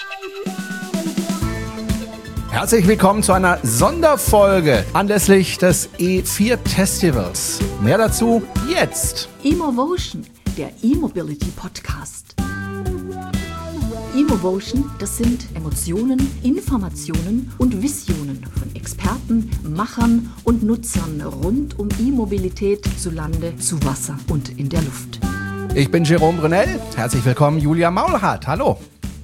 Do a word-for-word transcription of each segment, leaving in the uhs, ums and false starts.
Herzlich willkommen zu einer Sonderfolge anlässlich des E vier Festivals. Mehr dazu jetzt. Emovotion, der E-Mobility Podcast. Emovotion, das sind Emotionen, Informationen und Visionen von Experten, Machern und Nutzern rund um E-Mobilität zu Lande, zu Wasser und in der Luft. Ich bin Jerome Brunel. Herzlich willkommen, Julia Maulhardt. Hallo.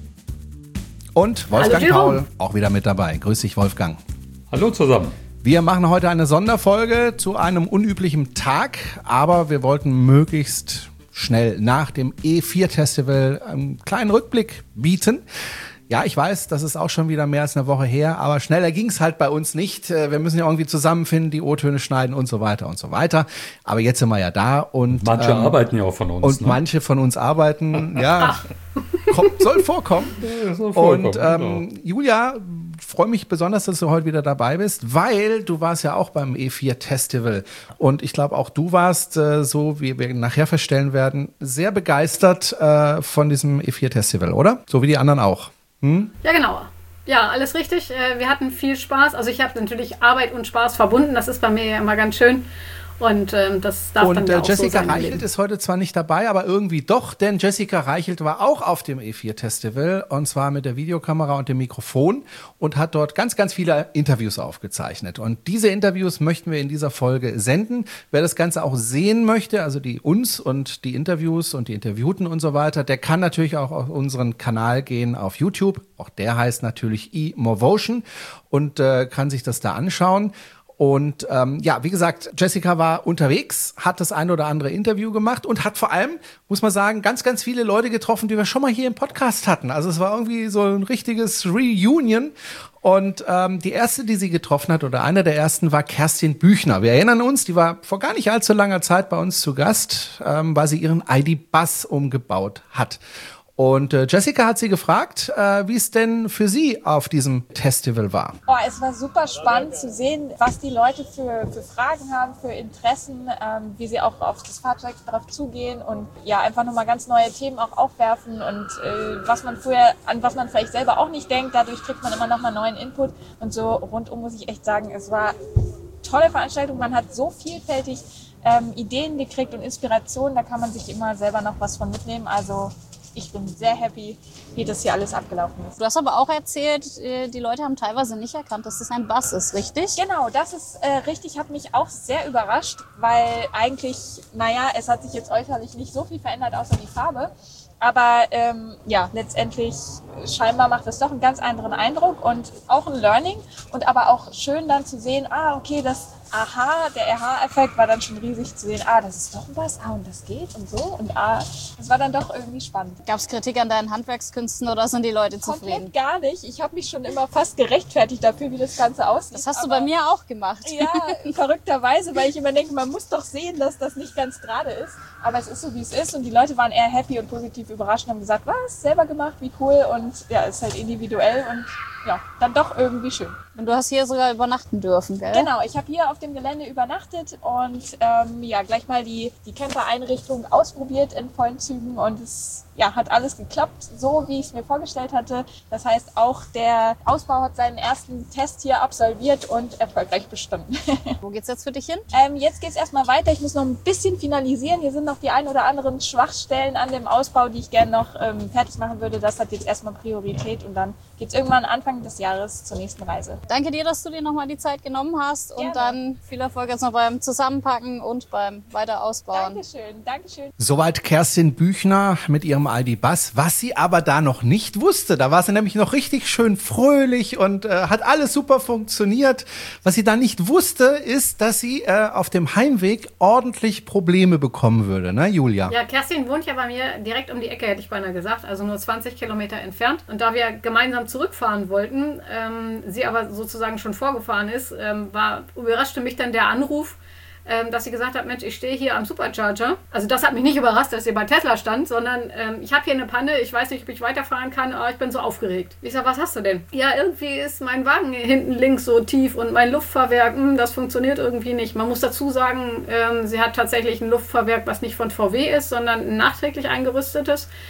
Und Wolfgang Hallo, Paul, auch wieder mit dabei. Grüß dich, Wolfgang. Hallo zusammen. Wir machen heute eine Sonderfolge zu einem unüblichen Tag, aber wir wollten möglichst schnell nach dem E vier Festival einen kleinen Rückblick bieten. Ja, ich weiß, das ist auch schon wieder mehr als eine Woche her, aber schneller ging es halt bei uns nicht. Wir müssen ja irgendwie zusammenfinden, die O-Töne schneiden und so weiter und so weiter. Aber jetzt sind wir ja da und manche ähm, arbeiten ja auch von uns. Und ne? manche von uns arbeiten, ja, kommt, soll vorkommen. Ja, soll vorkommen. Und ähm, genau. Julia, freue mich besonders, dass du heute wieder dabei bist, weil du warst ja auch beim E vier Festival. Und ich glaube, auch du warst, äh, so wie wir nachher feststellen werden, sehr begeistert äh, von diesem E vier Festival, oder? So wie die anderen auch. Hm? Ja, genau. Ja, alles richtig. Wir hatten viel Spaß. Also ich habe natürlich Arbeit und Spaß verbunden. Das ist bei mir ja immer ganz schön. Und ähm, das darf und, dann ja äh, auch Jessica so sein. Reichelt ist heute zwar nicht dabei, aber irgendwie doch, denn Jessica Reichelt war auch auf dem E vier Festival und zwar mit der Videokamera und dem Mikrofon und hat dort ganz, ganz viele Interviews aufgezeichnet. Und diese Interviews möchten wir in dieser Folge senden. Wer das Ganze auch sehen möchte, also die uns und die Interviews und die Interviewten und so weiter, der kann natürlich auch auf unseren Kanal gehen auf YouTube. Auch der heißt natürlich Emovotion und äh, kann sich das da anschauen. Und ähm, ja, wie gesagt, Jessica war unterwegs, hat das ein oder andere Interview gemacht und hat vor allem, muss man sagen, ganz, ganz viele Leute getroffen, die wir schon mal hier im Podcast hatten. Also es war irgendwie so ein richtiges Reunion. Und ähm, die erste, die sie getroffen hat, oder einer der ersten, war Kerstin Büchner. Wir erinnern uns, die war vor gar nicht allzu langer Zeit bei uns zu Gast, ähm, weil sie ihren I D-Bus umgebaut hat. Und äh, Jessica hat sie gefragt, äh, wie es denn für sie auf diesem Festival war. Oh, es war super spannend zu sehen, was die Leute für, für Fragen haben, für Interessen, ähm, wie sie auch auf das Fahrzeug drauf zugehen und ja, einfach nochmal ganz neue Themen auch aufwerfen und äh, was man früher, an was man vielleicht selber auch nicht denkt, dadurch kriegt man immer nochmal neuen Input und so rundum muss ich echt sagen, es war eine tolle Veranstaltung, man hat so vielfältig ähm, Ideen gekriegt und Inspirationen, da kann man sich immer selber noch was von mitnehmen, also ich bin sehr happy, wie das hier alles abgelaufen ist. Du hast aber auch erzählt, die Leute haben teilweise nicht erkannt, dass das ein Bus ist, richtig? Genau, das ist äh, richtig, hat mich auch sehr überrascht, weil eigentlich, naja, es hat sich jetzt äußerlich nicht so viel verändert, außer die Farbe. Aber ähm, ja, letztendlich scheinbar macht es doch einen ganz anderen Eindruck und auch ein Learning und aber auch schön dann zu sehen, ah, okay, das Aha, der Aha-Effekt war dann schon riesig zu sehen, ah, das ist doch was, ah, und das geht und so und ah, das war dann doch irgendwie spannend. Gab es Kritik an deinen Handwerkskünsten oder sind die Leute zufrieden? Komplett gar nicht. Ich habe mich schon immer fast gerechtfertigt dafür, wie das Ganze aussieht. Das hast du bei mir auch gemacht. Ja, verrückterweise, weil ich immer denke, man muss doch sehen, dass das nicht ganz gerade ist. Aber es ist so, wie es ist und die Leute waren eher happy und positiv überrascht und haben gesagt, was, selber gemacht, wie cool und ja, es ist halt individuell und ja, dann doch irgendwie schön. Und du hast hier sogar übernachten dürfen, gell? Genau, ich habe hier auf dem Gelände übernachtet und ähm, ja, gleich mal die, die Camper-Einrichtung ausprobiert in vollen Zügen und es ja, hat alles geklappt, so wie ich es mir vorgestellt hatte. Das heißt, auch der Ausbau hat seinen ersten Test hier absolviert und erfolgreich bestanden. Wo geht's jetzt für dich hin? Ähm, jetzt geht's erstmal weiter. Ich muss noch ein bisschen finalisieren. Hier sind noch die ein oder anderen Schwachstellen an dem Ausbau, die ich gerne noch ähm, fertig machen würde. Das hat jetzt erstmal Priorität und dann geht's irgendwann Anfang des Jahres zur nächsten Reise. Danke dir, dass du dir nochmal die Zeit genommen hast und Gerne. Dann viel Erfolg jetzt noch beim Zusammenpacken und beim Weiterausbauen. Dankeschön, Dankeschön. Soweit Kerstin Büchner mit ihrem I D-Bus. Was sie aber da noch nicht wusste, da war sie nämlich noch richtig schön fröhlich und äh, hat alles super funktioniert. Was sie da nicht wusste, ist, dass sie äh, auf dem Heimweg ordentlich Probleme bekommen würde, ne, Julia? Ja, Kerstin wohnt ja bei mir direkt um die Ecke, hätte ich beinahe gesagt, also nur zwanzig Kilometer entfernt. Und da wir gemeinsam zurückfahren wollten, ähm, sie aber sozusagen schon vorgefahren ist, ähm, war, überraschte mich dann der Anruf, ähm, dass sie gesagt hat, Mensch, ich stehe hier am Supercharger. Also das hat mich nicht überrascht, dass sie bei Tesla stand, sondern ähm, ich habe hier eine Panne, ich weiß nicht, ob ich weiterfahren kann, aber ich bin so aufgeregt. Ich sage, was hast du denn? Ja, irgendwie ist mein Wagen hinten links so tief und mein Luftfahrwerk, mh, das funktioniert irgendwie nicht. Man muss dazu sagen, ähm, sie hat tatsächlich ein Luftfahrwerk, was nicht von V W ist, sondern ein nachträglich eingerüstetes.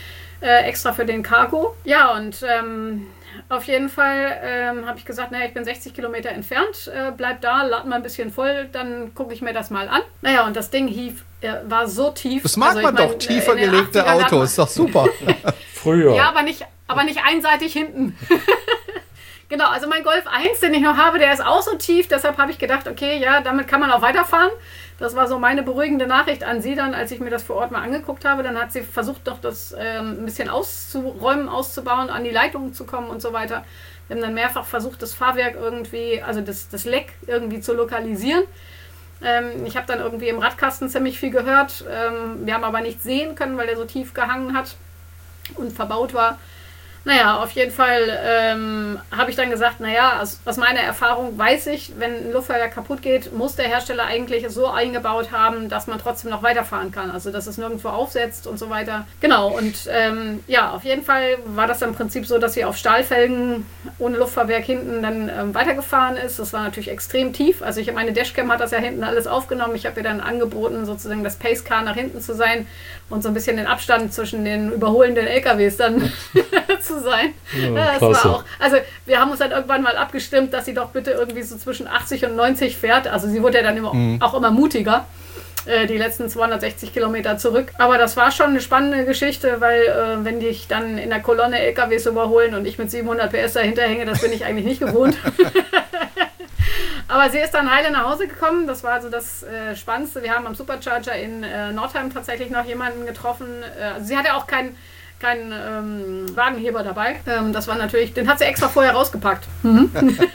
äh, extra für den Cargo. Ja, und ähm, auf jeden Fall ähm, habe ich gesagt, naja, ich bin sechzig Kilometer entfernt, äh, bleib da, lad mal ein bisschen voll, dann gucke ich mir das mal an. Naja, und das Ding hief, äh, war so tief. Das mag also, man mein, doch, tiefer gelegte Autos, ist doch super. Früher. Ja, aber nicht, aber nicht einseitig hinten. Genau, also mein Golf eins, den ich noch habe, der ist auch so tief, deshalb habe ich gedacht, okay, ja, damit kann man auch weiterfahren. Das war so meine beruhigende Nachricht an sie dann, als ich mir das vor Ort mal angeguckt habe. Dann hat sie versucht, doch das ähm, ein bisschen auszuräumen, auszubauen, an die Leitungen zu kommen und so weiter. Wir haben dann mehrfach versucht, das Fahrwerk irgendwie, also das, das Leck irgendwie zu lokalisieren. Ähm, ich habe dann irgendwie im Radkasten ziemlich viel gehört. Ähm, wir haben aber nichts sehen können, weil der so tief gehangen hat und verbaut war. Naja, auf jeden Fall ähm, habe ich dann gesagt, naja, aus, aus meiner Erfahrung weiß ich, wenn ein Luftfahrwerk kaputt geht, muss der Hersteller eigentlich es so eingebaut haben, dass man trotzdem noch weiterfahren kann. Also, dass es nirgendwo aufsetzt und so weiter. Genau, und ähm, ja, auf jeden Fall war das im Prinzip so, dass sie auf Stahlfelgen ohne Luftfahrwerk hinten dann ähm, weitergefahren ist. Das war natürlich extrem tief. Also, ich meine Dashcam hat das ja hinten alles aufgenommen. Ich habe ihr dann angeboten, sozusagen das Pacecar nach hinten zu sein und so ein bisschen den Abstand zwischen den überholenden L K Ws dann zu sein. Ja, das war auch, also wir haben uns dann irgendwann mal abgestimmt, dass sie doch bitte irgendwie so zwischen achtzig und neunzig fährt. Also sie wurde ja dann immer, mhm. auch immer mutiger, äh, die letzten zweihundertsechzig Kilometer zurück. Aber das war schon eine spannende Geschichte, weil äh, wenn dich dann in der Kolonne L K Ws überholen und ich mit siebenhundert P S dahinter hänge, das bin ich eigentlich nicht gewohnt. Aber sie ist dann heile nach Hause gekommen. Das war also das äh, Spannendste. Wir haben am Supercharger in äh, Nordheim tatsächlich noch jemanden getroffen. Äh, also sie hatte auch keinen keinen ähm, Wagenheber dabei. Ähm, das war natürlich, den hat sie extra vorher rausgepackt. Mhm.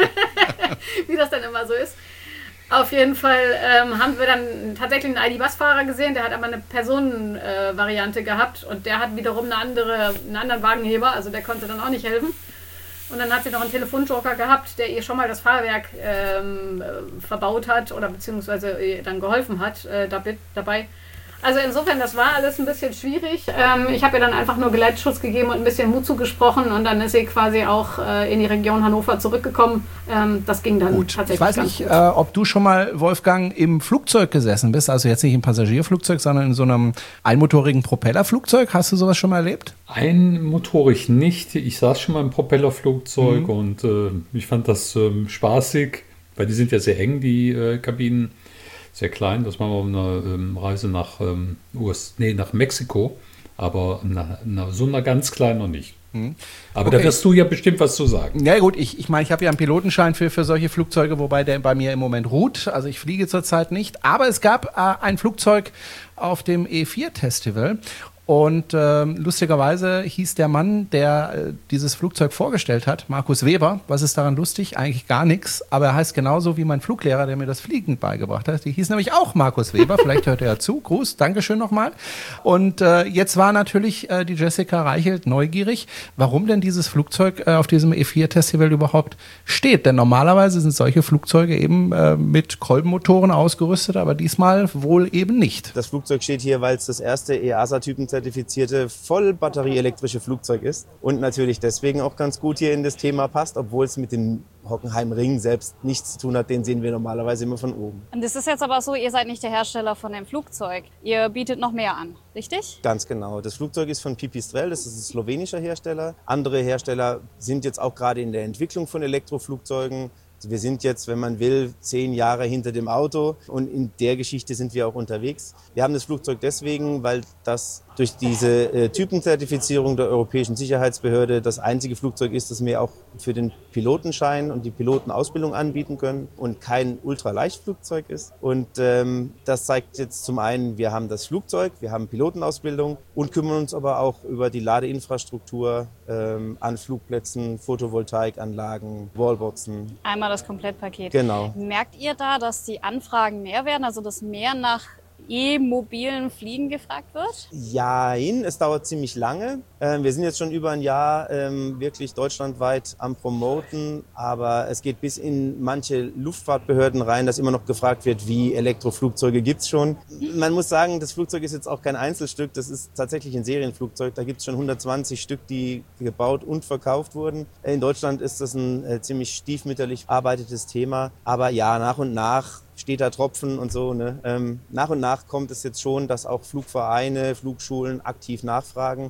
Wie das dann immer so ist. Auf jeden Fall ähm, haben wir dann tatsächlich einen I D-Bus-Fahrer gesehen, der hat aber eine Personenvariante äh, gehabt und der hat wiederum eine andere, einen anderen Wagenheber, also der konnte dann auch nicht helfen. Und dann hat sie noch einen Telefonjoker gehabt, der ihr schon mal das Fahrwerk ähm, äh, verbaut hat oder beziehungsweise ihr dann geholfen hat äh, dabei. Also insofern, das war alles ein bisschen schwierig. Ähm, ich habe ihr dann einfach nur Geleitschutz gegeben und ein bisschen Mut zugesprochen und dann ist sie quasi auch äh, in die Region Hannover zurückgekommen. Ähm, das ging dann gut. Tatsächlich. Ich weiß nicht, äh, ob du schon mal, Wolfgang, im Flugzeug gesessen bist, also jetzt nicht im Passagierflugzeug, sondern in so einem einmotorigen Propellerflugzeug. Hast du sowas schon mal erlebt? Einmotorig nicht. Ich saß schon mal im Propellerflugzeug mhm. und äh, ich fand das ähm, spaßig, weil die sind ja sehr eng, die äh, Kabinen. Sehr klein, das machen wir auf einer ähm, Reise nach, ähm, U S, nee, nach Mexiko, aber na, na, so einer ganz kleinen noch nicht. Mhm. Aber okay. Da wirst du ja bestimmt was zu sagen. Ja gut, ich, ich meine, ich habe ja einen Pilotenschein für, für solche Flugzeuge, wobei der bei mir im Moment ruht. Also ich fliege zurzeit nicht. Aber es gab äh, ein Flugzeug auf dem E vier Festival. Und ähm, lustigerweise hieß der Mann, der äh, dieses Flugzeug vorgestellt hat, Markus Weber. Was ist daran lustig? Eigentlich gar nichts. Aber er heißt genauso wie mein Fluglehrer, der mir das Fliegen beigebracht hat. Die hieß nämlich auch Markus Weber. Vielleicht hört er ja zu. Gruß, Dankeschön nochmal. Und äh, jetzt war natürlich äh, die Jessica Reichelt neugierig, warum denn dieses Flugzeug äh, auf diesem E vier Festival überhaupt steht. Denn normalerweise sind solche Flugzeuge eben äh, mit Kolbenmotoren ausgerüstet, aber diesmal wohl eben nicht. Das Flugzeug steht hier, weil es das erste E A S A-Typen zertifizierte vollbatterieelektrische Flugzeug ist und natürlich deswegen auch ganz gut hier in das Thema passt, obwohl es mit dem Hockenheimring selbst nichts zu tun hat, den sehen wir normalerweise immer von oben. Und es ist jetzt aber so, ihr seid nicht der Hersteller von dem Flugzeug, ihr bietet noch mehr an, richtig? Ganz genau. Das Flugzeug ist von Pipistrel, das ist ein slowenischer Hersteller. Andere Hersteller sind jetzt auch gerade in der Entwicklung von Elektroflugzeugen. Wir sind jetzt, wenn man will, zehn Jahre hinter dem Auto und in der Geschichte sind wir auch unterwegs. Wir haben das Flugzeug deswegen, weil das durch diese äh, Typenzertifizierung der Europäischen Sicherheitsbehörde das einzige Flugzeug ist, das wir auch für den Pilotenschein und die Pilotenausbildung anbieten können und kein Ultraleichtflugzeug ist. Und ähm, das zeigt jetzt zum einen, wir haben das Flugzeug, wir haben Pilotenausbildung und kümmern uns aber auch über die Ladeinfrastruktur ähm, an Flugplätzen, Photovoltaikanlagen, Wallboxen. Einmal das Komplettpaket. Genau. Merkt ihr da, dass die Anfragen mehr werden, also dass mehr nach E-mobilen Fliegen gefragt wird? Jein, es dauert ziemlich lange. Ähm, wir sind jetzt schon über ein Jahr ähm, wirklich deutschlandweit am Promoten, aber es geht bis in manche Luftfahrtbehörden rein, dass immer noch gefragt wird, wie Elektroflugzeuge gibt's schon. Man muss sagen, das Flugzeug ist jetzt auch kein Einzelstück, das ist tatsächlich ein Serienflugzeug. Da gibt's schon hundertzwanzig Stück, die gebaut und verkauft wurden. In Deutschland ist das ein äh, ziemlich stiefmütterlich bearbeitetes Thema, aber ja, nach und nach steht da Tropfen und so. Ne? Ähm, nach und nach kommt es jetzt schon, dass auch Flugvereine, Flugschulen aktiv nachfragen.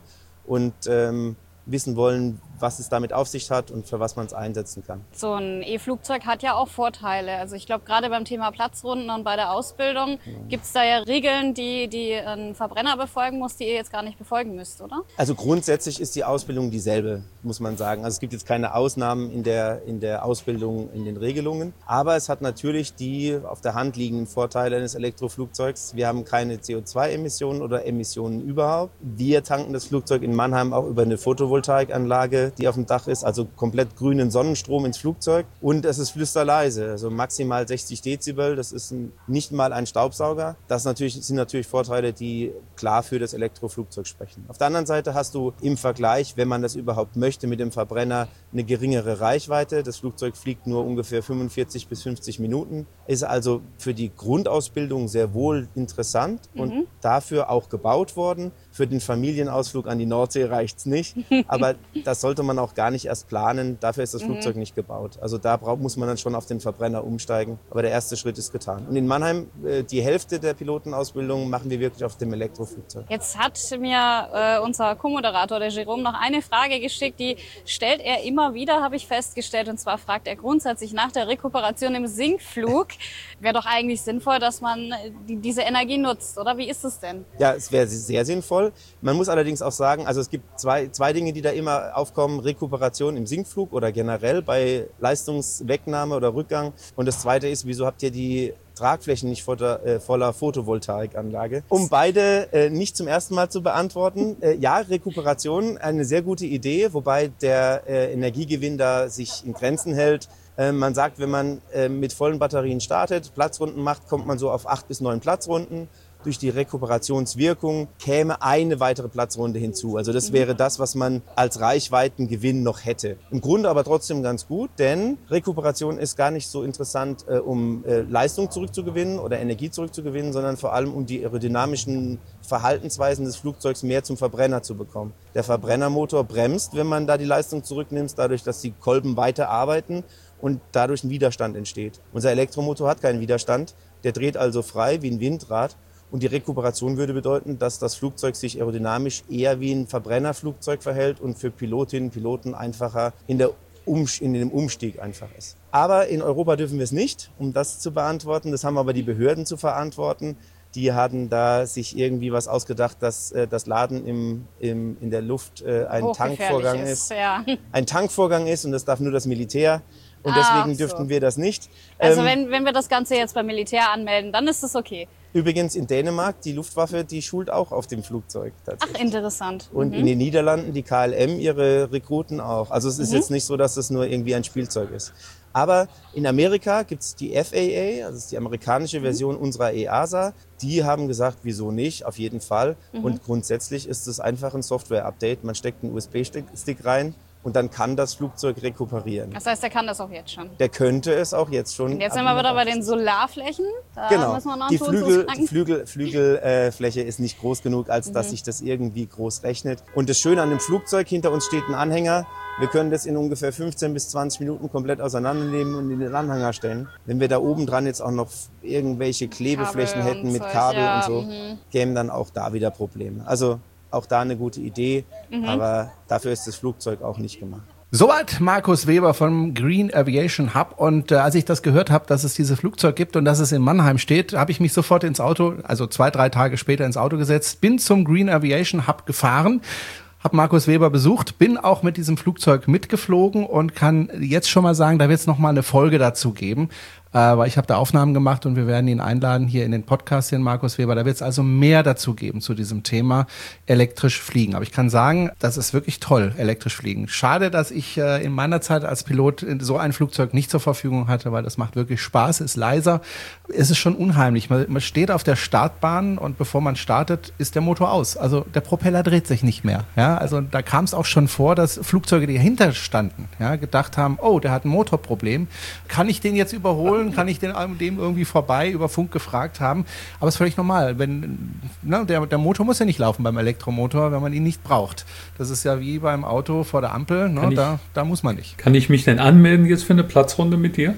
und ähm, wissen wollen, was es damit auf sich hat und für was man es einsetzen kann. So ein E-Flugzeug hat ja auch Vorteile. Also ich glaube, gerade beim Thema Platzrunden und bei der Ausbildung mhm. gibt es da ja Regeln, die, die ein Verbrenner befolgen muss, die ihr jetzt gar nicht befolgen müsst, oder? Also grundsätzlich ist die Ausbildung dieselbe, muss man sagen. Also es gibt jetzt keine Ausnahmen in der, in der Ausbildung, in den Regelungen. Aber es hat natürlich die auf der Hand liegenden Vorteile eines Elektroflugzeugs. Wir haben keine C O zwei Emissionen oder Emissionen überhaupt. Wir tanken das Flugzeug in Mannheim auch über eine Photovoltaikanlage, die auf dem Dach ist, also komplett grünen Sonnenstrom ins Flugzeug. Und es ist flüsterleise, also maximal sechzig Dezibel. Das ist ein, nicht mal ein Staubsauger. Das natürlich, sind natürlich Vorteile, die klar für das Elektroflugzeug sprechen. Auf der anderen Seite hast du im Vergleich, wenn man das überhaupt möchte, mit dem Verbrenner eine geringere Reichweite. Das Flugzeug fliegt nur ungefähr fünfundvierzig bis fünfzig Minuten. Ist also für die Grundausbildung sehr wohl interessant mhm. und dafür auch gebaut worden. Für den Familienausflug an die Nordsee reicht's nicht. Aber das sollte man auch gar nicht erst planen. Dafür ist das mhm. Flugzeug nicht gebaut. Also da braucht, muss man dann schon auf den Verbrenner umsteigen. Aber der erste Schritt ist getan. Und in Mannheim, äh, die Hälfte der Pilotenausbildung machen wir wirklich auf dem Elektroflugzeug. Jetzt hat mir äh, unser Co-Moderator, der Jerome, noch eine Frage geschickt. Die stellt er immer wieder, habe ich festgestellt. Und zwar fragt er grundsätzlich nach der Rekuperation im Sinkflug. Wäre doch eigentlich sinnvoll, dass man die, diese Energie nutzt, oder? Wie ist es denn? Ja, es wäre sehr sinnvoll. Man muss allerdings auch sagen, also es gibt zwei, zwei Dinge, die da immer aufkommen. Rekuperation im Sinkflug oder generell bei Leistungswegnahme oder Rückgang. Und das zweite ist, wieso habt ihr die Tragflächen nicht voller, äh, voller Photovoltaikanlage? Um beide äh, nicht zum ersten Mal zu beantworten. Äh, ja, Rekuperation, eine sehr gute Idee, wobei der äh, Energiegewinn da sich in Grenzen hält. Äh, man sagt, wenn man äh, mit vollen Batterien startet, Platzrunden macht, kommt man so auf acht bis neun Platzrunden. Durch die Rekuperationswirkung käme eine weitere Platzrunde hinzu. Also das wäre das, was man als Reichweitengewinn noch hätte. Im Grunde aber trotzdem ganz gut, denn Rekuperation ist gar nicht so interessant, äh, um äh, Leistung zurückzugewinnen oder Energie zurückzugewinnen, sondern vor allem um die aerodynamischen Verhaltensweisen des Flugzeugs mehr zum Verbrenner zu bekommen. Der Verbrennermotor bremst, wenn man da die Leistung zurücknimmt, dadurch, dass die Kolben weiter arbeiten und dadurch ein Widerstand entsteht. Unser Elektromotor hat keinen Widerstand, der dreht also frei wie ein Windrad. Und die Rekuperation würde bedeuten, dass das Flugzeug sich aerodynamisch eher wie ein Verbrennerflugzeug verhält und für Pilotinnen und Piloten einfacher in, der Umst- in dem Umstieg einfach ist. Aber in Europa dürfen wir es nicht, um das zu beantworten. Das haben aber die Behörden zu verantworten. Die hatten da sich irgendwie was ausgedacht, dass äh, das Laden im, im, in der Luft äh, ein Tankvorgang ist. ist. Ja. Ein Tankvorgang ist und das darf nur das Militär. Und deswegen ah, dürften so. wir das nicht. Also ähm, wenn, wenn wir das Ganze jetzt beim Militär anmelden, dann ist das okay. Übrigens in Dänemark, die Luftwaffe, die schult auch auf dem Flugzeug tatsächlich. Ach, interessant. Und mhm. in den Niederlanden die K L M ihre Rekruten auch. Also es ist mhm. jetzt nicht so, dass es nur irgendwie ein Spielzeug ist. Aber in Amerika gibt es die F A A, also das ist die amerikanische Version mhm. unserer E A S A. Die haben gesagt, wieso nicht, auf jeden Fall. Mhm. Und grundsätzlich ist es einfach ein Software-Update. Man steckt einen U S B-Stick rein. Und dann kann das Flugzeug rekuperieren. Das heißt, der kann das auch jetzt schon? Der könnte es auch jetzt schon. Und jetzt sind wir wieder bei den Solarflächen. Da genau. müssen wir noch die Flügel, die Flügel, Flügelfläche äh, ist nicht groß genug, als mhm. dass sich das irgendwie groß rechnet. Und das Schöne an dem Flugzeug, hinter uns steht ein Anhänger. Wir können das in ungefähr fünfzehn bis zwanzig Minuten komplett auseinandernehmen und in den Anhänger stellen. Wenn wir da oben dran jetzt auch noch irgendwelche Klebeflächen Kabel hätten mit Zeug, Kabel ja. und so, mhm. kämen dann auch da wieder Probleme. Also auch da eine gute Idee, mhm. aber dafür ist das Flugzeug auch nicht gemacht. Soweit Markus Weber vom Green Aviation Hub. Und äh, als ich das gehört habe, dass es dieses Flugzeug gibt und dass es in Mannheim steht, habe ich mich sofort ins Auto, also zwei, drei Tage später ins Auto gesetzt, bin zum Green Aviation Hub gefahren, habe Markus Weber besucht, bin auch mit diesem Flugzeug mitgeflogen und kann jetzt schon mal sagen, da wird es noch mal eine Folge dazu geben, äh, weil ich habe da Aufnahmen gemacht und wir werden ihn einladen hier in den Podcast, den Markus Weber. Da wird es also mehr dazu geben zu diesem Thema elektrisch fliegen. Aber ich kann sagen, das ist wirklich toll, elektrisch fliegen. Schade, dass ich äh, in meiner Zeit als Pilot so ein Flugzeug nicht zur Verfügung hatte, weil das macht wirklich Spaß, ist leiser. Es ist schon unheimlich. Man, man steht auf der Startbahn und bevor man startet, ist der Motor aus. Also der Propeller dreht sich nicht mehr. Ja, also da kam es auch schon vor, dass Flugzeuge, die dahinter standen, ja, gedacht haben, oh, der hat ein Motorproblem. Kann ich den jetzt überholen? Kann ich den, dem irgendwie vorbei über Funk gefragt haben? Aber es ist völlig normal. Wenn, ne, der, der Motor muss ja nicht laufen beim Elektromotor, wenn man ihn nicht braucht. Das ist ja wie beim Auto vor der Ampel. Ne, ich, da, da muss man nicht. Kann ich mich denn anmelden jetzt für eine Platzrunde mit dir?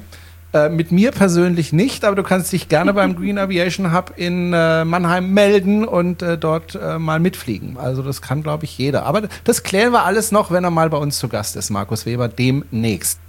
Äh, mit mir persönlich nicht, aber du kannst dich gerne beim Green Aviation Hub in äh, Mannheim melden und äh, dort äh, mal mitfliegen. Also das kann, glaube ich, jeder. Aber das klären wir alles noch, wenn er mal bei uns zu Gast ist, Markus Weber, demnächst.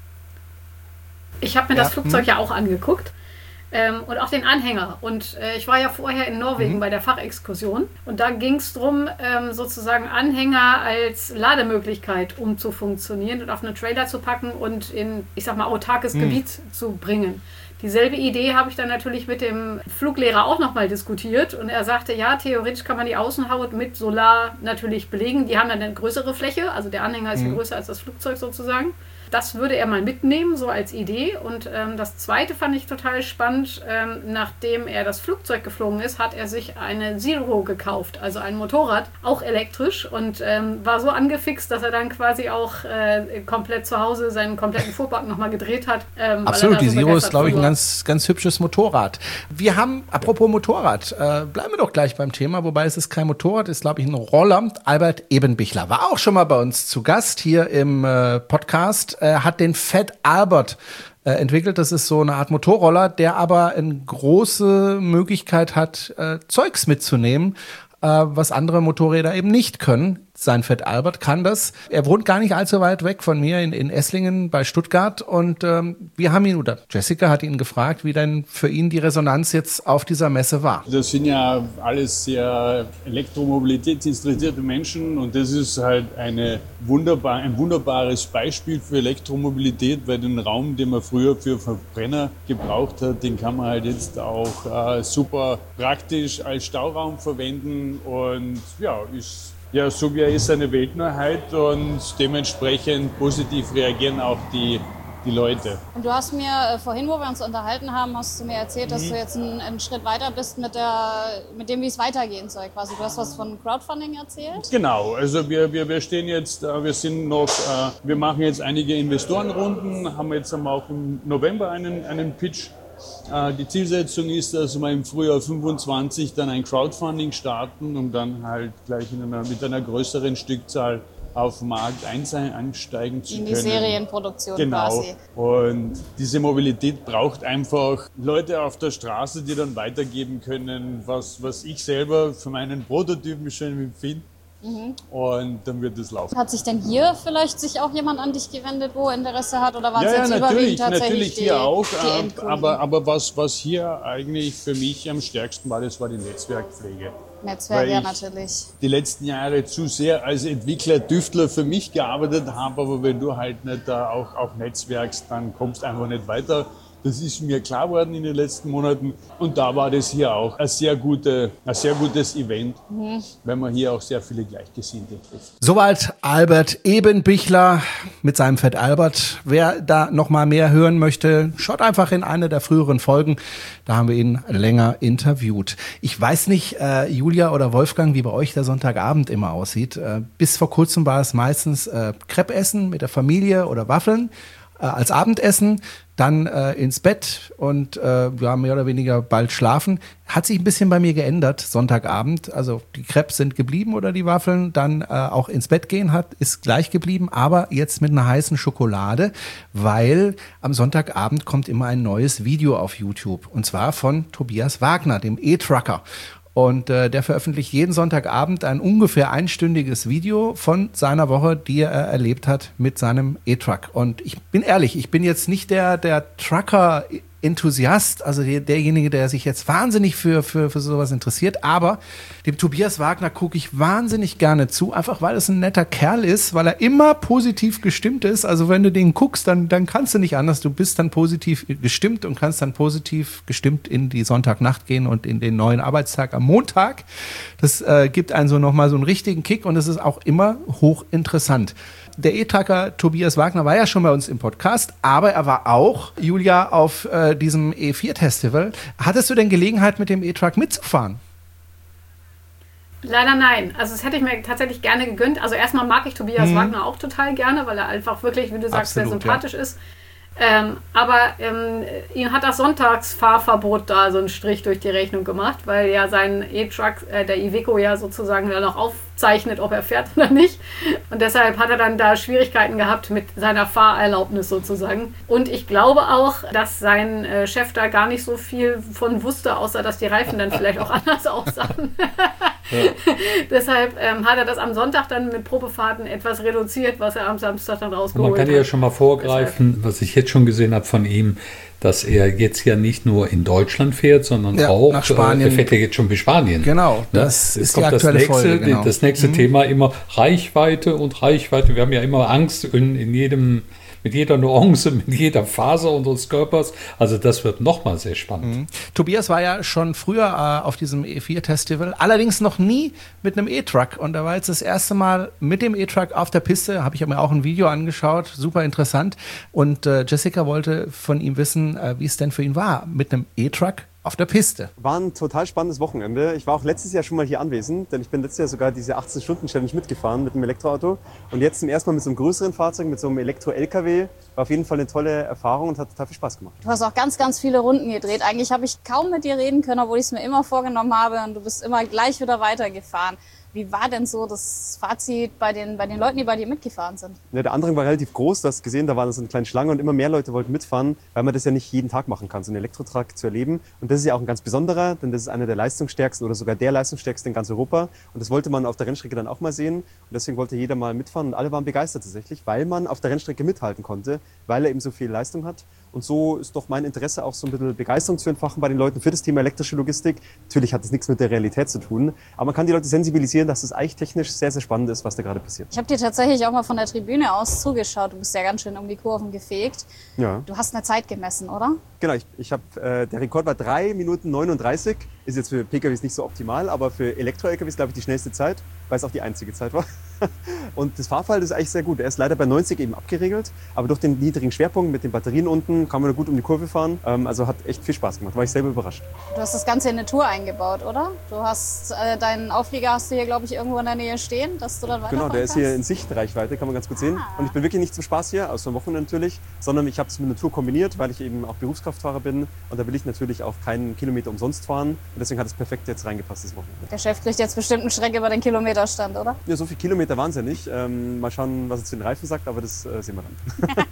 Ich habe mir ja, das Flugzeug hm. ja auch angeguckt. Ähm, und auch den Anhänger. Und äh, ich war ja vorher in Norwegen mhm. bei der Fachexkursion. Und da ging es darum, ähm, sozusagen Anhänger als Lademöglichkeit umzufunktionieren und auf einen Trailer zu packen und in, ich sag mal, autarkes mhm. Gebiet zu bringen. Dieselbe Idee habe ich dann natürlich mit dem Fluglehrer auch nochmal diskutiert. Und er sagte, ja, theoretisch kann man die Außenhaut mit Solar natürlich belegen. Die haben dann eine größere Fläche. Also der Anhänger ist mhm. ja größer als das Flugzeug sozusagen. Das würde er mal mitnehmen, so als Idee. Und ähm, das Zweite fand ich total spannend. Ähm, nachdem er das Flugzeug geflogen ist, hat er sich eine Zero gekauft, also ein Motorrad, auch elektrisch. Und ähm, war so angefixt, dass er dann quasi auch äh, komplett zu Hause seinen kompletten Fuhrpark nochmal gedreht hat. Ähm, Absolut, die so Zero ist, glaube ich, ein ganz, ganz hübsches Motorrad. Wir haben, apropos Motorrad, äh, bleiben wir doch gleich beim Thema, wobei es ist kein Motorrad, ist, glaube ich, ein Roller. Albert Ebenbichler war auch schon mal bei uns zu Gast hier im äh, Podcast. Hat den Fat Albert äh, entwickelt. Das ist so eine Art Motorroller, der aber eine große Möglichkeit hat, äh, Zeugs mitzunehmen, äh, was andere Motorräder eben nicht können. Sein Fat Albert kann das. Er wohnt gar nicht allzu weit weg von mir in, in Esslingen bei Stuttgart und ähm, wir haben ihn, oder Jessica hat ihn gefragt, wie denn für ihn die Resonanz jetzt auf dieser Messe war. Das sind ja alles sehr elektromobilitätsinteressierte Menschen und das ist halt eine wunderbar, ein wunderbares Beispiel für Elektromobilität, weil den Raum, den man früher für Verbrenner gebraucht hat, den kann man halt jetzt auch äh, super praktisch als Stauraum verwenden und ja, ist Ja, so wie er ist, eine Weltneuheit und dementsprechend positiv reagieren auch die, die Leute. Und du hast mir äh, vorhin, wo wir uns unterhalten haben, hast du mir erzählt, mhm. dass du jetzt einen, einen Schritt weiter bist mit, der, mit dem, wie es weitergehen soll quasi. Du hast was von Crowdfunding erzählt? Genau, also wir, wir, wir stehen jetzt, wir sind noch, wir machen jetzt einige Investorenrunden, haben jetzt auch im November einen, einen Pitch. Die Zielsetzung ist, dass wir im Frühjahr fünfundzwanzig dann ein Crowdfunding starten, um dann halt gleich in einer, mit einer größeren Stückzahl auf den Markt einsteigen zu können. In die Serienproduktion genau. quasi. Und diese Mobilität braucht einfach Leute auf der Straße, die dann weitergeben können, was, was ich selber für meinen Prototypen schon empfinde. Mhm. Und dann wird es laufen. Hat sich denn hier vielleicht sich auch jemand an dich gewendet, wo Interesse hat? Oder waren es ja, jetzt ja, überwiegend tatsächlich natürlich die, hier auch, die Endkunden? Aber, aber was, was hier eigentlich für mich am stärksten war, das war die Netzwerkpflege. Netzwerk, ja, natürlich. Die letzten Jahre zu sehr als Entwickler, Tüftler für mich gearbeitet habe, aber wenn du halt nicht da auch, auch netzwerkst, dann kommst du einfach nicht weiter. Das ist mir klar geworden in den letzten Monaten und da war das hier auch ein sehr, gute, ein sehr gutes Event, mhm. weil man hier auch sehr viele Gleichgesinnte trifft. Soweit Albert Ebenbichler mit seinem Fat Albert. Wer da noch mal mehr hören möchte, schaut einfach in eine der früheren Folgen. Da haben wir ihn länger interviewt. Ich weiß nicht, äh, Julia oder Wolfgang, wie bei euch der Sonntagabend immer aussieht. Äh, bis vor kurzem war es meistens äh, Crepe essen mit der Familie oder Waffeln äh, als Abendessen. Dann äh, ins Bett und äh, ja, mehr oder weniger bald schlafen. Hat sich ein bisschen bei mir geändert, Sonntagabend. Also die Crepes sind geblieben oder die Waffeln. Dann äh, auch ins Bett gehen hat, ist gleich geblieben, aber jetzt mit einer heißen Schokolade, weil am Sonntagabend kommt immer ein neues Video auf YouTube. Und zwar von Tobias Wagner, dem E-Trucker. Und äh, der veröffentlicht jeden Sonntagabend ein ungefähr einstündiges Video von seiner Woche, die er erlebt hat mit seinem E-Truck. Und ich bin ehrlich, ich bin jetzt nicht der, der Trucker Enthusiast, also der, derjenige, der sich jetzt wahnsinnig für, für, für sowas interessiert, aber dem Tobias Wagner gucke ich wahnsinnig gerne zu, einfach weil es ein netter Kerl ist, weil er immer positiv gestimmt ist. Also wenn du den guckst, dann, dann kannst du nicht anders, du bist dann positiv gestimmt und kannst dann positiv gestimmt in die Sonntagnacht gehen und in den neuen Arbeitstag am Montag. Das äh, gibt einen so nochmal so einen richtigen Kick und es ist auch immer hochinteressant. Der E-Trucker Tobias Wagner war ja schon bei uns im Podcast, aber er war auch, Julia, auf äh, diesem E vier Festival. Hattest du denn Gelegenheit, mit dem E-Truck mitzufahren? Leider nein. Also das hätte ich mir tatsächlich gerne gegönnt. Also erstmal mag ich Tobias mhm. Wagner auch total gerne, weil er einfach wirklich, wie du sagst, Absolut, sehr sympathisch ja. ist. Ähm, aber ähm, ihm hat das Sonntagsfahrverbot da so einen Strich durch die Rechnung gemacht, weil ja sein E-Truck, äh, der Iveco ja sozusagen dann auch aufzeichnet, ob er fährt oder nicht. Und deshalb hat er dann da Schwierigkeiten gehabt mit seiner Fahrerlaubnis sozusagen. Und ich glaube auch, dass sein äh, Chef da gar nicht so viel von wusste, außer dass die Reifen dann vielleicht auch anders aussahen. Ja. Deshalb ähm, hat er das am Sonntag dann mit Probefahrten etwas reduziert, was er am Samstag dann rausgeholt hat. Man kann ja schon mal vorgreifen, Deshalb. was ich jetzt schon gesehen habe von ihm, dass er jetzt ja nicht nur in Deutschland fährt, sondern ja, auch, nach Spanien. Er fährt ja jetzt schon bis Spanien. Genau, das ja, ist die aktuelle das nächste, Folge. Genau. Das nächste mhm. Thema immer Reichweite und Reichweite. Wir haben ja immer Angst in, in jedem, mit jeder Nuance, mit jeder Faser unseres Körpers. Also das wird nochmal sehr spannend. Mhm. Tobias war ja schon früher äh, auf diesem E vier Festival, allerdings noch nie mit einem E-Truck. Und da war jetzt das erste Mal mit dem E-Truck auf der Piste, habe ich mir auch ein Video angeschaut, super interessant. Und äh, Jessica wollte von ihm wissen, äh, wie es denn für ihn war, mit einem E-Truck auf der Piste. War ein total spannendes Wochenende. Ich war auch letztes Jahr schon mal hier anwesend, denn ich bin letztes Jahr sogar diese achtzehn-Stunden-Challenge mitgefahren mit einem Elektroauto. Und jetzt zum ersten Mal mit so einem größeren Fahrzeug, mit so einem Elektro-L K W. War auf jeden Fall eine tolle Erfahrung und hat total viel Spaß gemacht. Du hast auch ganz, ganz viele Runden gedreht. Eigentlich habe ich kaum mit dir reden können, obwohl ich es mir immer vorgenommen habe. Und du bist immer gleich wieder weitergefahren. Wie war denn so das Fazit bei den, bei den Leuten, die bei dir mitgefahren sind? Ja, der Andrang war relativ groß, du hast gesehen, da war so eine kleine Schlange und immer mehr Leute wollten mitfahren, weil man das ja nicht jeden Tag machen kann, so einen Elektrotruck zu erleben. Und das ist ja auch ein ganz besonderer, denn das ist einer der leistungsstärksten oder sogar der leistungsstärkste in ganz Europa. Und das wollte man auf der Rennstrecke dann auch mal sehen. Und deswegen wollte jeder mal mitfahren und alle waren begeistert tatsächlich, weil man auf der Rennstrecke mithalten konnte, weil er eben so viel Leistung hat. Und so ist doch mein Interesse auch so ein bisschen Begeisterung zu entfachen bei den Leuten für das Thema elektrische Logistik. Natürlich hat das nichts mit der Realität zu tun, aber man kann die Leute sensibilisieren, dass es eigentlich technisch sehr, sehr spannend ist, was da gerade passiert. Ich habe dir tatsächlich auch mal von der Tribüne aus zugeschaut. Du bist ja ganz schön um die Kurven gefegt. Ja. Du hast eine Zeit gemessen, oder? Genau, ich, ich habe äh, der Rekord war drei Minuten neununddreißig. Ist jetzt für P K Ws nicht so optimal, aber für Elektro-L K Ws glaube ich die schnellste Zeit, weil es auch die einzige Zeit war. Und das Fahrverhalten ist eigentlich sehr gut. Er ist leider bei neunzig eben abgeregelt, aber durch den niedrigen Schwerpunkt mit den Batterien unten kann man gut um die Kurve fahren. Ähm, also hat echt viel Spaß gemacht, war ich selber überrascht. Du hast das Ganze in eine Tour eingebaut, oder? Du hast äh, deinen Auflieger hast du hier, glaube ich, irgendwo in der Nähe stehen, dass du dann weiterfahren Genau, der ist kannst? hier in Sichtreichweite, kann man ganz gut sehen. Ah. Und ich bin wirklich nicht zum Spaß hier, außer am Wochenende natürlich, sondern ich habe es mit einer Tour kombiniert, weil ich eben auch Berufskraftfahrer bin. Und da will ich natürlich auch keinen Kilometer umsonst fahren. Und deswegen hat es perfekt jetzt reingepasst, das Wochenende. Der Chef kriegt jetzt bestimmt einen Schreck über den Kilometerstand, oder? Ja, so viele Kilometer waren es ja nicht. Ähm, mal schauen, was er zu den Reifen sagt, aber das äh, sehen wir dann.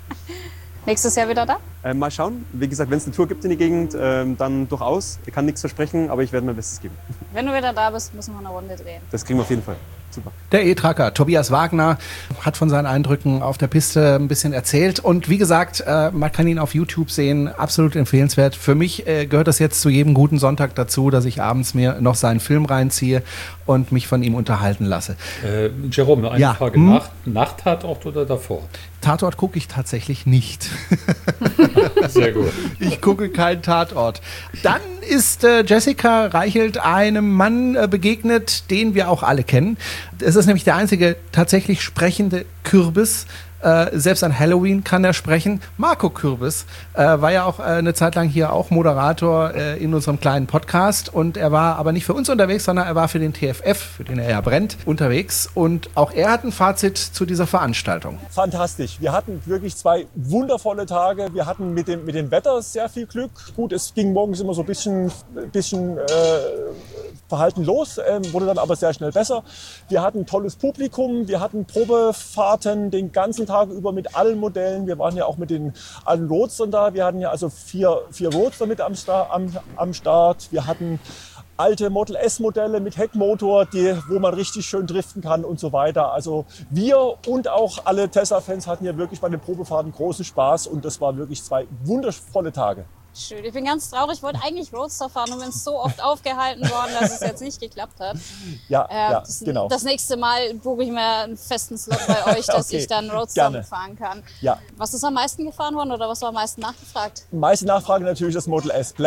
Nächstes Jahr wieder da? Äh, mal schauen. Wie gesagt, wenn es eine Tour gibt in die Gegend, ähm, dann durchaus. Ich kann nichts versprechen, aber ich werde mein Bestes geben. Wenn du wieder da bist, müssen wir eine Runde drehen. Das kriegen wir auf jeden Fall. Super. Der E-Trucker Tobias Wagner hat von seinen Eindrücken auf der Piste ein bisschen erzählt. Und wie gesagt, äh, man kann ihn auf YouTube sehen. Absolut empfehlenswert. Für mich äh, gehört das jetzt zu jedem guten Sonntag dazu, dass ich abends mir noch seinen Film reinziehe und mich von ihm unterhalten lasse. Äh, Jerome, noch eine ja. Frage. Hm? Nach, nach Tatort oder davor? Tatort gucke ich tatsächlich nicht. Sehr gut. Ich gucke keinen Tatort. Dann ist äh, Jessica Reichelt einem Mann äh, begegnet, den wir auch alle kennen. Es ist nämlich der einzige tatsächlich sprechende Kürbis. Äh, selbst an Halloween kann er sprechen. Marco Kürbis äh, war ja auch äh, eine Zeit lang hier auch Moderator äh, in unserem kleinen Podcast. Und er war aber nicht für uns unterwegs, sondern er war für den T F F, für den er ja brennt, unterwegs. Und auch er hat ein Fazit zu dieser Veranstaltung. Fantastisch. Wir hatten wirklich zwei wundervolle Tage. Wir hatten mit dem, mit dem Wetter sehr viel Glück. Gut, es ging morgens immer so ein bisschen, bisschen äh, verhalten los, äh, wurde dann aber sehr schnell besser. Wir hatten ein tolles Publikum. Wir hatten Probefahrten den ganzen Tag über mit allen Modellen. Wir waren ja auch mit den allen Roadstern da. Wir hatten ja also vier, vier Roadster mit am, Sta- am, am Start. Wir hatten alte Model S-Modelle mit Heckmotor, die, wo man richtig schön driften kann und so weiter. Also wir und auch alle Tesla-Fans hatten ja wirklich bei den Probefahrten großen Spaß und das waren wirklich zwei wundervolle Tage. Schön. Ich bin ganz traurig. Ich wollte eigentlich Roadster fahren und bin so oft aufgehalten worden, dass es jetzt nicht geklappt hat. Ja, äh, ja das, genau. Das nächste Mal buche ich mir einen festen Slot bei euch, dass okay, ich dann Roadster gerne. fahren kann. Ja. Was ist am meisten gefahren worden oder was war am meisten nachgefragt? Am meisten Nachfrage natürlich das Model S Plaid.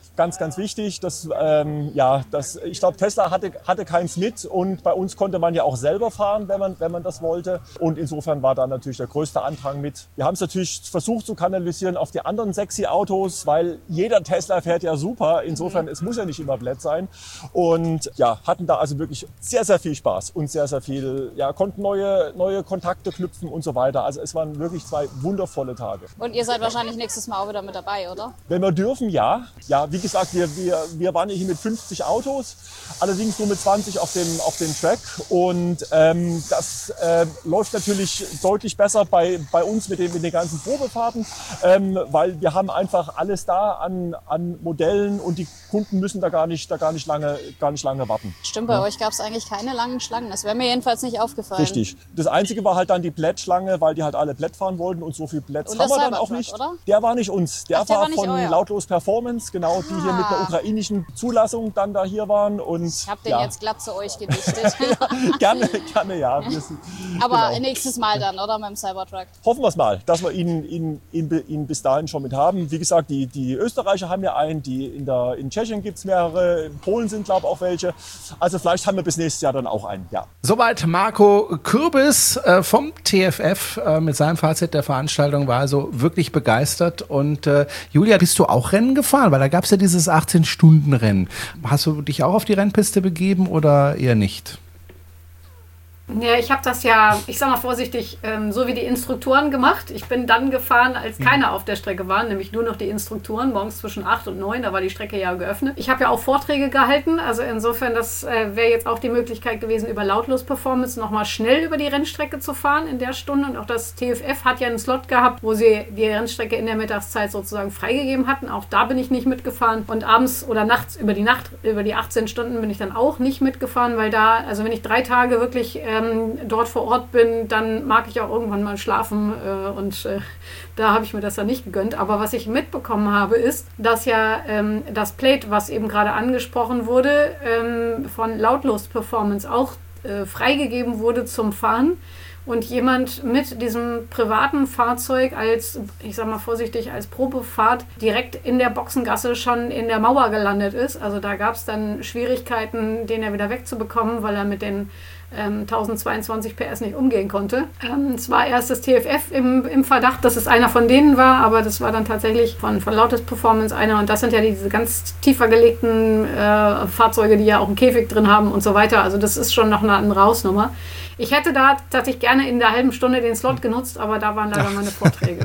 ganz, ganz wichtig. Das, ähm, ja, das, ich glaube, Tesla hatte, hatte keins mit und bei uns konnte man ja auch selber fahren, wenn man, wenn man das wollte. Und insofern war da natürlich der größte Andrang mit. Wir haben es natürlich versucht zu kanalisieren auf die anderen sexy Autos, weil jeder Tesla fährt ja super. Insofern, es muss ja nicht immer Blatt sein. Und ja, hatten da also wirklich sehr, sehr viel Spaß und sehr, sehr viel, ja, konnten neue, neue Kontakte knüpfen und so weiter. Also es waren wirklich zwei wundervolle Tage. Und ihr seid wahrscheinlich nächstes Mal auch wieder mit dabei, oder? Wenn wir dürfen, ja. Ja, wie gesagt, wir, wir, wir waren ja hier mit fünfzig Autos, allerdings nur mit zwanzig auf dem, auf dem Track. Und ähm, das äh, läuft natürlich deutlich besser bei, bei uns mit den, mit den ganzen Probefahrten, ähm, weil wir haben einfach alles da an, an Modellen und die Kunden müssen da gar nicht, da gar nicht, lange, gar nicht lange warten. Stimmt, bei ja. euch gab es eigentlich keine langen Schlangen. Das wäre mir jedenfalls nicht aufgefallen. Richtig. Das Einzige war halt dann die Plättschlange, weil die halt alle Plätt fahren wollten und so viel Plätz haben wir dann auch nicht. Oder? Der war nicht uns. Der, Ach, der war, war von euer. Lautlos Performance, genau, die ah. hier mit einer ukrainischen Zulassung dann da hier waren. Und, ich habe den ja. jetzt glatt zu euch gedichtet. ja, gerne, gerne, ja. Wir sind, Aber genau. nächstes Mal dann, oder? Mit dem Cybertruck. Hoffen wir es mal, dass wir ihn, ihn, ihn, ihn bis dahin schon mit haben. Wie gesagt, die, die Österreicher haben ja einen, die in, der, in Tschechien gibt es mehrere, in Polen sind glaube ich auch welche. Also vielleicht haben wir bis nächstes Jahr dann auch einen, ja. Soweit Marco Kürbis äh, vom T F F äh, mit seinem Fazit der Veranstaltung, war also wirklich begeistert. Und äh, Julia, bist du auch Rennen gefahren? Weil da gab es ja dieses achtzehn-Stunden-Rennen. Hast du dich auch auf die Rennpiste begeben oder eher nicht? Ja, ich habe das ja, ich sag mal vorsichtig, ähm, so wie die Instruktoren gemacht. Ich bin dann gefahren, als keine auf der Strecke waren, nämlich nur noch die Instruktoren, morgens zwischen acht und neun, da war die Strecke ja geöffnet. Ich habe ja auch Vorträge gehalten, also insofern, das äh, wäre jetzt auch die Möglichkeit gewesen, über Lautlos Performance nochmal schnell über die Rennstrecke zu fahren in der Stunde. Und auch das T F F hat ja einen Slot gehabt, wo sie die Rennstrecke in der Mittagszeit sozusagen freigegeben hatten. Auch da bin ich nicht mitgefahren. Und abends oder nachts über die Nacht, über die achtzehn Stunden bin ich dann auch nicht mitgefahren, weil da, also wenn ich drei Tage wirklich äh, dort vor Ort bin, dann mag ich auch irgendwann mal schlafen äh, und äh, da habe ich mir das dann nicht gegönnt. Aber was ich mitbekommen habe, ist, dass ja ähm, das Plate, was eben gerade angesprochen wurde, ähm, von Lautlos Performance auch äh, freigegeben wurde zum Fahren und jemand mit diesem privaten Fahrzeug als, ich sag mal vorsichtig, als Probefahrt direkt in der Boxengasse schon in der Mauer gelandet ist. Also da gab es dann Schwierigkeiten, den er wieder wegzubekommen, weil er mit den ähm, tausendzweiundzwanzig P S nicht umgehen konnte. Ähm, es war erst das T F F im, im Verdacht, dass es einer von denen war, aber das war dann tatsächlich von, von Lautlos Performance einer. Und das sind ja diese ganz tiefer gelegten äh, Fahrzeuge, die ja auch einen Käfig drin haben und so weiter. Also das ist schon noch eine andere Hausnummer. Ich hätte da tatsächlich gerne in der halben Stunde den Slot genutzt, aber da waren leider meine Vorträge.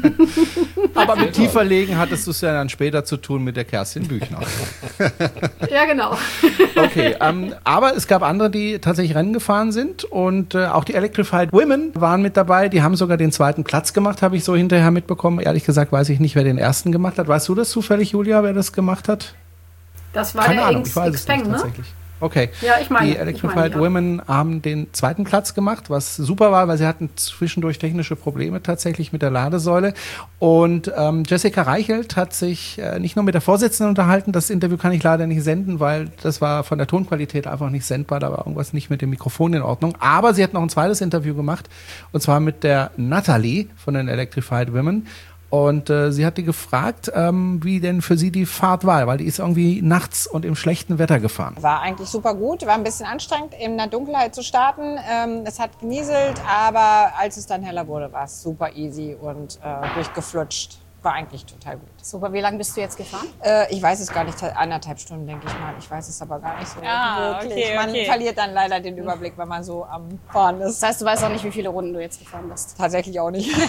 Aber mit Tieferlegen hattest du es ja dann später zu tun mit der Kerstin Büchner. Ja, genau. Okay, ähm, aber es gab andere, die tatsächlich Rennen gefahren sind und äh, auch die Electrified Women waren mit dabei. Die haben sogar den zweiten Platz gemacht, habe ich so hinterher mitbekommen. Ehrlich gesagt weiß ich nicht, wer den ersten gemacht hat. Weißt du das zufällig, Julia, wer das gemacht hat? Das war Keine der Ahnung, ich weiß es nicht, ne? tatsächlich. Okay, ja, ich meine, die Electrified ich meine, ja. Women haben den zweiten Platz gemacht, was super war, weil sie hatten zwischendurch technische Probleme tatsächlich mit der Ladesäule. Und ähm, Jessica Reichelt hat sich äh, nicht nur mit der Vorsitzenden unterhalten, das Interview kann ich leider nicht senden, weil das war von der Tonqualität einfach nicht sendbar, da war irgendwas nicht mit dem Mikrofon in Ordnung. Aber sie hat noch ein zweites Interview gemacht, und zwar mit der Natalie von den Electrified Women. Und äh, sie hat die gefragt, ähm, wie denn für sie die Fahrt war, weil die ist irgendwie nachts und im schlechten Wetter gefahren. War eigentlich super gut, war ein bisschen anstrengend, in der Dunkelheit zu starten. Ähm, es hat genieselt, aber als es dann heller wurde, war es super easy und äh, durchgeflutscht. War eigentlich total gut. Super, wie lange bist du jetzt gefahren? Äh, ich weiß es gar nicht, anderthalb Stunden denke ich mal. Ich weiß es aber gar nicht so ah, wirklich. Okay, man okay. verliert dann leider den Überblick, wenn man so am Fahren ist. Das heißt, du weißt auch nicht, wie viele Runden du jetzt gefahren bist? Tatsächlich auch nicht.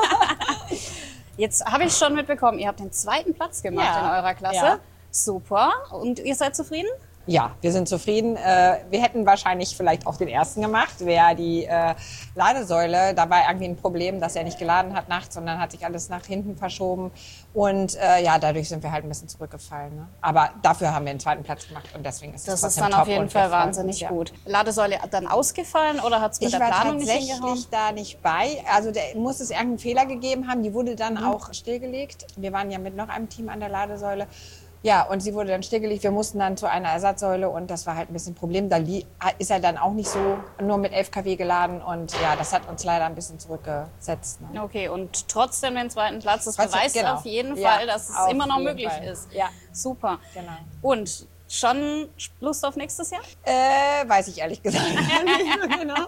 Jetzt habe ich schon mitbekommen, ihr habt den zweiten Platz gemacht ja. in eurer Klasse. Ja. Super. Und ihr seid zufrieden? Ja, wir sind zufrieden. Wir hätten wahrscheinlich vielleicht auch den ersten gemacht. Wäre die Ladesäule, da war irgendwie ein Problem, dass er nicht geladen hat nachts, sondern hat sich alles nach hinten verschoben. Und äh, ja, dadurch sind wir halt ein bisschen zurückgefallen. Ne? Aber dafür haben wir den zweiten Platz gemacht und deswegen ist es Das ist dann auf jeden Fall wahnsinnig ja. gut. Ladesäule dann ausgefallen oder hat es mit ich der Planung nicht hingehauen? Ich war tatsächlich da nicht bei. Also da muss es irgendeinen Fehler gegeben haben. Die wurde dann mhm. auch stillgelegt. Wir waren ja mit noch einem Team an der Ladesäule. Ja, und sie wurde dann stillgelegt. Wir mussten dann zu einer Ersatzsäule und das war halt ein bisschen ein Problem. Da ist er dann auch nicht so nur mit elf Kilowatt geladen und ja, das hat uns leider ein bisschen zurückgesetzt. Ne? Okay, und trotzdem den zweiten Platz, das Trotzdem, beweist genau. auf jeden Ja, Fall, dass es auf immer noch jeden möglich Fall. ist. Ja. Super. Genau. Und schon Lust auf nächstes Jahr? Äh, weiß ich ehrlich gesagt nicht so genau.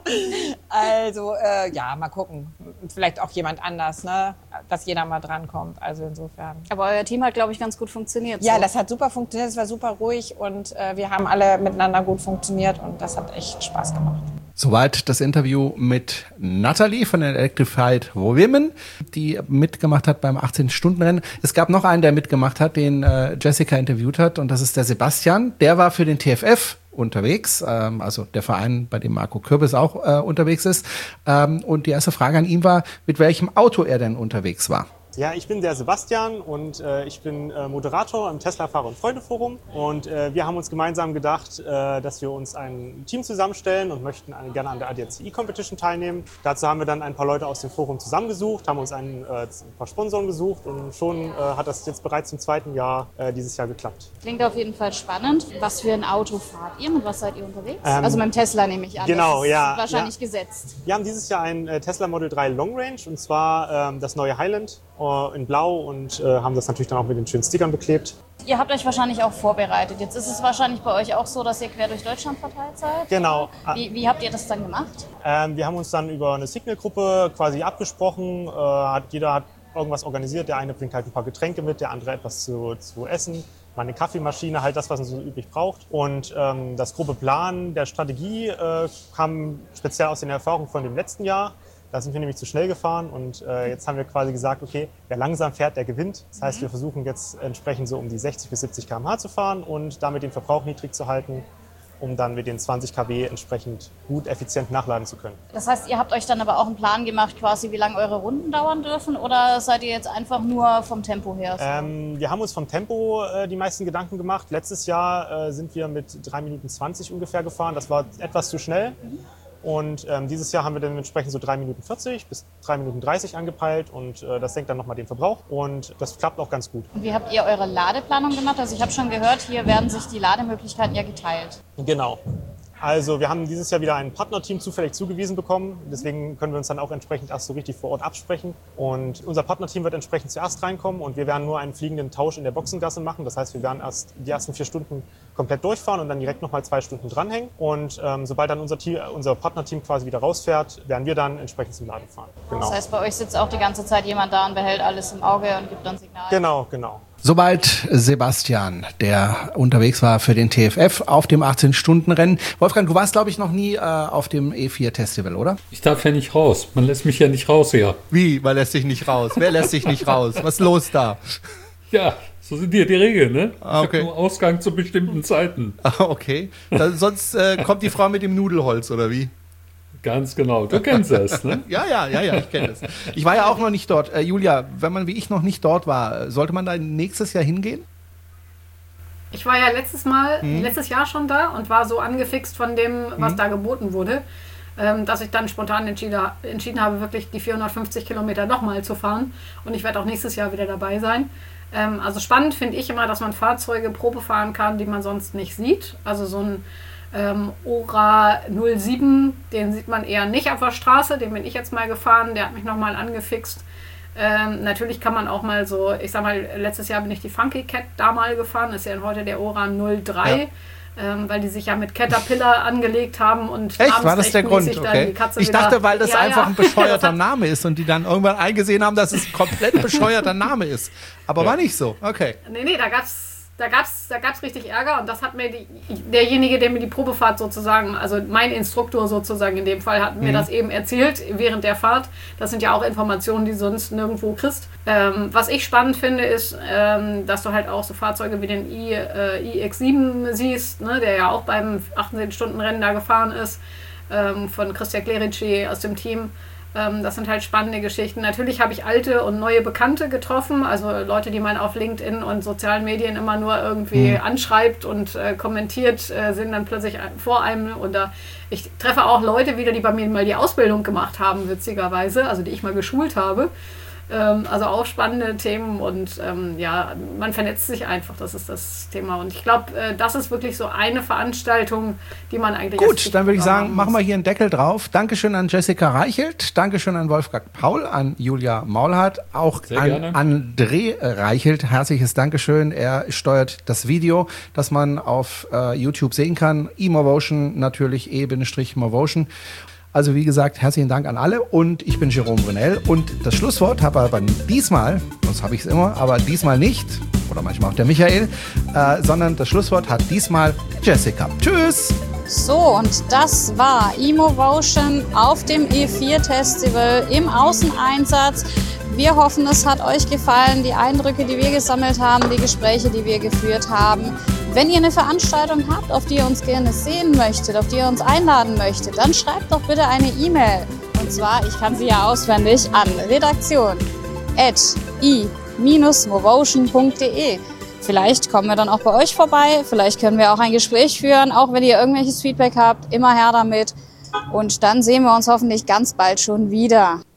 Also, äh, ja, mal gucken. Vielleicht auch jemand anders, ne? Dass jeder mal drankommt. Also insofern. Aber euer Team hat, glaube ich, ganz gut funktioniert. Ja, so. das hat super funktioniert. Es war super ruhig und äh, wir haben alle miteinander gut funktioniert und das hat echt Spaß gemacht. Soweit das Interview mit Natalie von den Electrified Women, die mitgemacht hat beim achtzehn-Stunden-Rennen. Es gab noch einen, der mitgemacht hat, den äh, Jessica interviewt hat, und das ist der Sebastian. Der war für den T F F unterwegs, ähm, also der Verein, bei dem Marco Kürbis auch äh, unterwegs ist. Ähm, und die erste Frage an ihn war, mit welchem Auto er denn unterwegs war. Ja, ich bin der Sebastian und äh, ich bin äh, Moderator im Tesla-Fahrer- und Freunde-Forum. Und äh, wir haben uns gemeinsam gedacht, äh, dass wir uns ein Team zusammenstellen und möchten an, gerne an der A D A C E-Competition teilnehmen. Dazu haben wir dann ein paar Leute aus dem Forum zusammengesucht, haben uns ein, äh, ein paar Sponsoren gesucht und schon äh, hat das jetzt bereits im zweiten Jahr äh, dieses Jahr geklappt. Klingt auf jeden Fall spannend. Was für ein Auto fahrt ihr? Mit was seid ihr unterwegs? Ähm, also mit dem Tesla nehme ich an. Genau, das ist ja. wahrscheinlich ja. gesetzt. Wir haben dieses Jahr ein äh, Tesla Model drei Long Range und zwar ähm, das neue Highland äh, in Blau und äh, haben das natürlich dann auch mit den schönen Stickern beklebt. Ihr habt euch wahrscheinlich auch vorbereitet. Jetzt ist es wahrscheinlich bei euch auch so, dass ihr quer durch Deutschland verteilt seid. Genau. Wie, wie habt ihr das dann gemacht? Ähm, wir haben uns dann über eine Signal-Gruppe quasi abgesprochen. Äh, hat, jeder hat irgendwas organisiert. Der eine bringt halt ein paar Getränke mit, der andere etwas zu, zu essen. Mal eine Kaffeemaschine, halt das, was man so üblich braucht. Und ähm, das grobe Plan der Strategie äh, kam speziell aus den Erfahrungen von dem letzten Jahr. Da sind wir nämlich zu schnell gefahren und äh, jetzt haben wir quasi gesagt, okay, wer langsam fährt, der gewinnt. Das heißt, wir versuchen jetzt entsprechend so um die sechzig bis siebzig Kilometer pro Stunde zu fahren und damit den Verbrauch niedrig zu halten, um dann mit den zwanzig Kilowatt entsprechend gut, effizient nachladen zu können. Das heißt, ihr habt euch dann aber auch einen Plan gemacht, quasi wie lange eure Runden dauern dürfen, oder seid ihr jetzt einfach nur vom Tempo her? So? Ähm, wir haben uns vom Tempo äh, die meisten Gedanken gemacht. Letztes Jahr äh, sind wir mit drei Minuten zwanzig ungefähr gefahren. Das war etwas zu schnell. Mhm. Und ähm, dieses Jahr haben wir dementsprechend so drei Minuten vierzig bis drei Minuten dreißig angepeilt und äh, das senkt dann nochmal den Verbrauch und das klappt auch ganz gut. Und wie habt ihr eure Ladeplanung gemacht? Also ich habe schon gehört, hier werden sich die Lademöglichkeiten ja geteilt. Genau. Also wir haben dieses Jahr wieder ein Partnerteam zufällig zugewiesen bekommen. Deswegen können wir uns dann auch entsprechend erst so richtig vor Ort absprechen. Und unser Partnerteam wird entsprechend zuerst reinkommen und wir werden nur einen fliegenden Tausch in der Boxengasse machen. Das heißt, wir werden erst die ersten vier Stunden komplett durchfahren und dann direkt nochmal zwei Stunden dranhängen. Und ähm, sobald dann unser, Team, unser Partnerteam quasi wieder rausfährt, werden wir dann entsprechend zum Laden fahren. Genau. Das heißt, bei euch sitzt auch die ganze Zeit jemand da und behält alles im Auge und gibt dann Signal. Genau, genau. Soweit Sebastian, der unterwegs war für den T F F auf dem achtzehn-Stunden-Rennen. Wolfgang, du warst, glaube ich, noch nie äh, auf dem E vier Festival, oder? Ich darf ja nicht raus. Man lässt mich ja nicht raus hier. Wie? Man lässt dich nicht raus? Wer lässt dich nicht raus? Was ist los da? Ja, so sind hier die Regeln, ne? Ah, okay. Ich hab nur Ausgang zu bestimmten Zeiten. Ah, okay. Da, sonst äh, kommt die Frau mit dem Nudelholz, oder wie? Ganz genau. Du kennst das, ne? ja, ja, ja, ja, ich kenne das. Ich war ja auch noch nicht dort. Äh, Julia, wenn man wie ich noch nicht dort war, sollte man da nächstes Jahr hingehen? Ich war ja letztes Mal, hm. letztes Jahr schon da und war so angefixt von dem, was hm. da geboten wurde, ähm, dass ich dann spontan entschieden, entschieden habe, wirklich die vierhundertfünfzig Kilometer nochmal zu fahren. Und ich werde auch nächstes Jahr wieder dabei sein. Ähm, also spannend finde ich immer, dass man Fahrzeuge Probe fahren kann, die man sonst nicht sieht. Also so ein Ähm, Ora null sieben, den sieht man eher nicht auf der Straße, den bin ich jetzt mal gefahren, der hat mich nochmal angefixt. Ähm, natürlich kann man auch mal so, ich sag mal, letztes Jahr bin ich die Funky Cat da mal gefahren, das ist ja heute der Ora null drei, ja. ähm, weil die sich ja mit Caterpillar angelegt haben und echt, war das der Grund? Okay. Ich dachte, weil das ja, einfach ja. ein bescheuerter Name ist und die dann irgendwann eingesehen haben, dass es ein komplett bescheuerter Name ist. Aber ja. war nicht so, okay. Nee, nee, da gab's Da gab es da gab's richtig Ärger und das hat mir die, derjenige, der mir die Probefahrt sozusagen, also mein Instruktor sozusagen in dem Fall, hat mir mhm. das eben erzählt während der Fahrt. Das sind ja auch Informationen, die du sonst nirgendwo kriegst. Ähm, was ich spannend finde, ist, ähm, dass du halt auch so Fahrzeuge wie den I, äh, i X sieben siehst, ne, der ja auch beim achtzehn-Stunden-Rennen da gefahren ist, ähm, von Christian Clerici aus dem Team. Das sind halt spannende Geschichten. Natürlich habe ich alte und neue Bekannte getroffen, also Leute, die man auf LinkedIn und sozialen Medien immer nur irgendwie mhm. anschreibt und äh, kommentiert, äh, sind dann plötzlich vor einem. Oder ich treffe auch Leute wieder, die bei mir mal die Ausbildung gemacht haben, witzigerweise, also die ich mal geschult habe. Ähm, also auch spannende Themen und ähm, ja, man vernetzt sich einfach, das ist das Thema. Und ich glaube, äh, das ist wirklich so eine Veranstaltung, die man eigentlich... Gut, dann würde ich sagen, machen wir hier einen Deckel drauf. Dankeschön an Jessica Reichelt, Dankeschön an Wolfgang Paul, an Julia Maulhardt, auch Sehr an gerne. André Reichelt. Herzliches Dankeschön. Er steuert das Video, das man auf äh, YouTube sehen kann. eMovotion natürlich, e-movotion. Also wie gesagt, herzlichen Dank an alle und ich bin Jerome Brunel und das Schlusswort habe aber diesmal, sonst habe ich es immer, aber diesmal nicht, oder manchmal auch der Michael, äh, sondern das Schlusswort hat diesmal Jessica. Tschüss! So, und das war eMovotion auf dem E vier Festival im Außeneinsatz. Wir hoffen, es hat euch gefallen, die Eindrücke, die wir gesammelt haben, die Gespräche, die wir geführt haben. Wenn ihr eine Veranstaltung habt, auf die ihr uns gerne sehen möchtet, auf die ihr uns einladen möchtet, dann schreibt doch bitte eine E-Mail. Und zwar, ich kann sie ja auswendig, an redaktion at i movotion punkt de. Vielleicht kommen wir dann auch bei euch vorbei, vielleicht können wir auch ein Gespräch führen, auch wenn ihr irgendwelches Feedback habt, immer her damit. Und dann sehen wir uns hoffentlich ganz bald schon wieder.